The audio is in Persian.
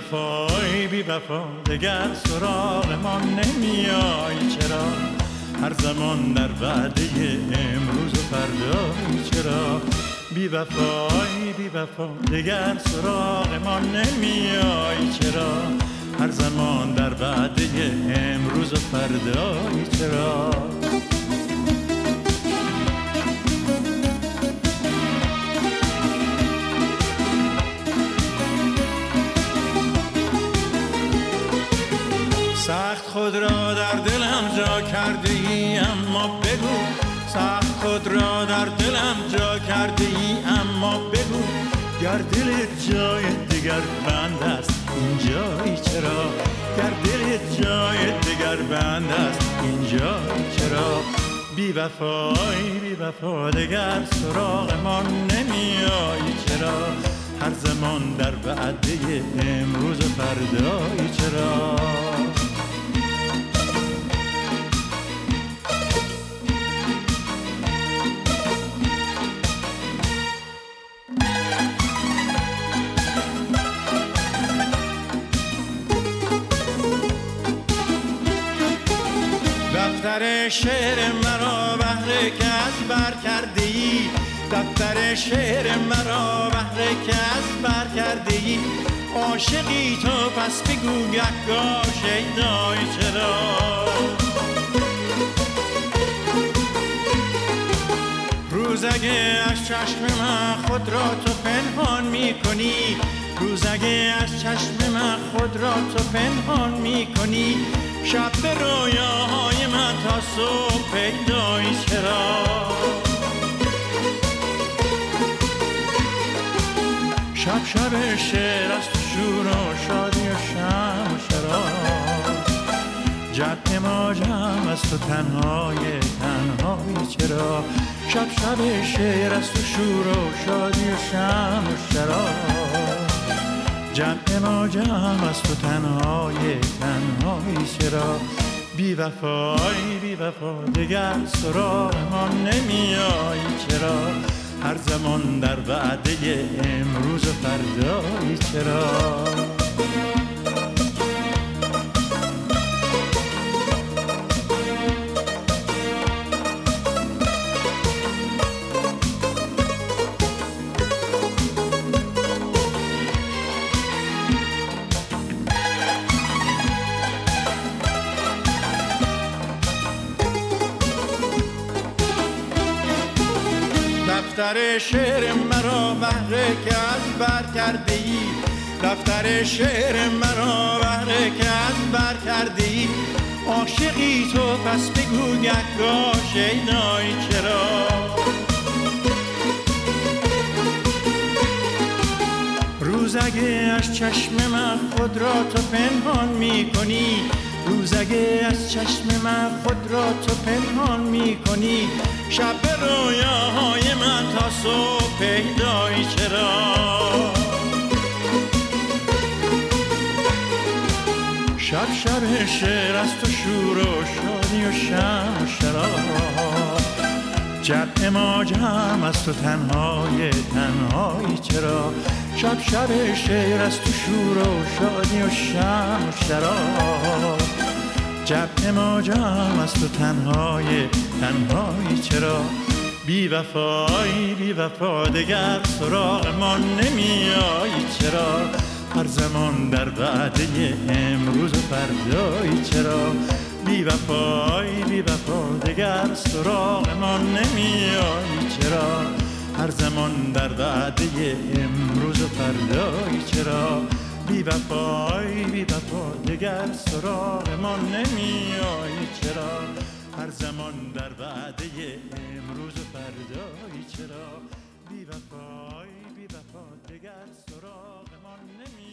وفای بی وفا دگر سراغ ما نمیای چرا؟ هر زمان در وعده امروز و فردای چرا؟ بی وفای بی وفا دگر سراغ ما نمیای چرا؟ هر زمان در وعده امروز و فردای چرا؟ سخت خود را در دلم جا کرده ای اما بگو، سخت خود را در دلم جا کرده ای اما بگو، گر دلت جای دیگر بند است اینجایی چرا؟ گر دلت جای دیگر بند است اینجایی چرا؟ بی وفای بی وفا دگر سراغ ما نمیایی چرا؟ هر زمان در وعده امروز و فردایی چرا؟ دفتر شعر مرا بهره که از بر کرده ای، دفتر شعر مرا بهره که از بر کرده ای، عاشقی تو پس بگو گهگاه شیدای چرا؟ روزگه از چشم من خود را تو پنهان می کنی، روزگه از چشم من خود را تو پنهان می کنی، شب به رویاهای من تا صبح پیدایی چرا؟ شب شب شعر از تو شور و شادی و شم و شراب، جمع ما جمع از تو تنهای تنهایی چرا؟ شب شب شعر از تو شور و شادی و شم و شراب، جمع ما جمع از تو تنهای تنهایی چرا؟ بی وفای بی وفا دگر سراغ ما نمیایی چرا؟ هر زمان در وعده امروز و فردایی چرا؟ دفتر شعر مرا بهره که از بر کرده ای، دفتر شعر مرا بهره که از بر کرده ای، عاشقی تو پس بگو گهگاه شیدایی چرا؟ روزگه از چشم من خود را تو پنهان می کنی، روزگه از چشم من خود را تو پنهان می کنی، شب به رویاهای من تا صبح پیدایی چرا؟ شب شب شعر از تو شور و شادی و شم و شراب، جمع ما جمع از تو تنهای تنهایی چرا؟ شب شب شعر از تو شور و شادی و شم و شراب، جمع ما جمع از تو تنهای تنهایی چرا؟ بی وفای بی وفا دگر سراغ ما نمیایی چرا؟ هر زمان در وعده امروز و فردایی چرا؟ بی وفای بی وفا دگر سراغ ما نمیایی چرا؟ هر زمان در وعده امروز و فردایی چرا؟ بی وفای بی وفا دگر سراغ ما نمیایی چرا؟ هر زمان در وعده امروز و فردایی چرا؟ بی وفای بی وفا دگر سراغ ما نمیایی